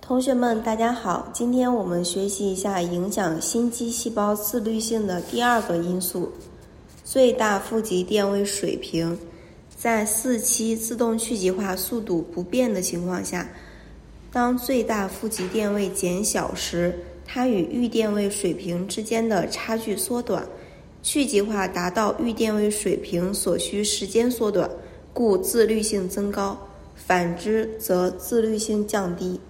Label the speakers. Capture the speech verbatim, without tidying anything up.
Speaker 1: 同学们，大家好，今天我们学习一下影响心肌细胞自律性的第二个因素——最大负极电位水平。在四期自动去极化速度不变的情况下，当最大负极电位减小时，它与预电位水平之间的差距缩短，去极化达到预电位水平所需时间缩短，故自律性增高；反之则自律性降低。